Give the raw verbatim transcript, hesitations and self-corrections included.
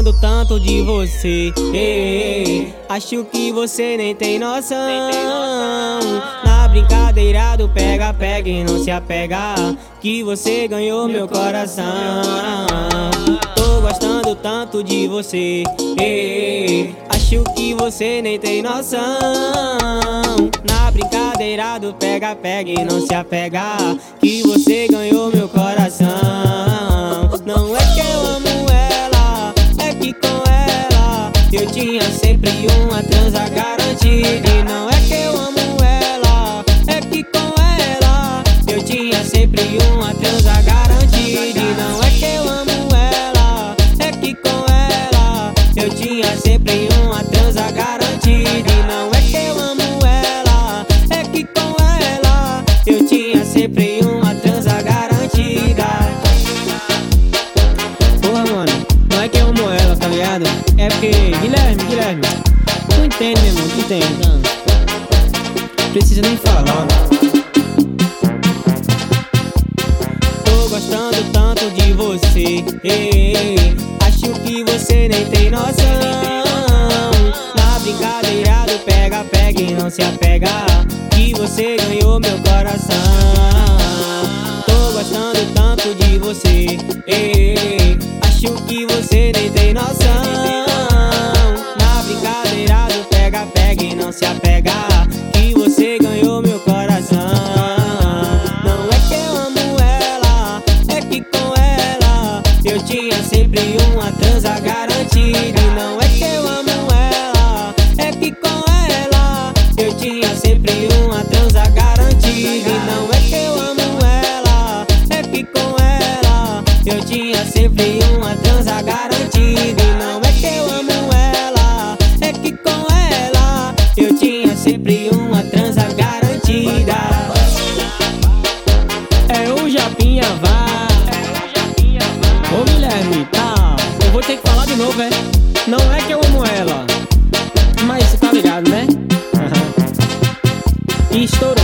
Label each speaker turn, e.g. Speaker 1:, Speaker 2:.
Speaker 1: gostando tanto de você, ei, acho que você nem tem noção. Na brincadeira do pega, pega e não se apega, que você ganhou meu coração. Tô gostando tanto de você, ei, acho que você nem tem noção. Na brincadeira do pega, pega e não se apega, que você ganhou meu coração. Não é que eu amo ela, é que com ela eu tinha sempre uma transa garantida. E não é que eu amo ela, é que com ela eu tinha sempre uma transa garantida. E não é que eu amo ela, é que com ela eu tinha sempre uma transa garantida. E não é que eu amo ela, é que com ela eu tinha sempre uma transa garantida. Porra, mano, não é que eu amo ela, tá ligado? É porque, Guilherme, Guilherme, tu entende, meu irmão, tu entende. Não precisa nem falar. Tô gostando tanto de você, ei, acho que você nem tem noção. Na brincadeira do pega, pega e não se apega, que você ganhou meu coração. Tô gostando tanto de você, ei, acho que você nem tem noção. Na brincadeira do pega, pega e não se apega, que você ganhou meu coração. Não é que eu amo ela, é que com ela eu tinha sempre uma transa garantida. E não é que eu amo ela, é que com ela eu tinha sempre uma transa garantida. E não é que eu amo ela, é que com ela eu tinha sempre uma transa garantida. E não é que eu amo ela, é que com ela eu tinha sempre uma transa garantida. É o Japinha, vá. Ô Guilherme, tá, eu vou ter que falar de novo, é? Não é que eu amo ela, mas você tá ligado, né? Estourou.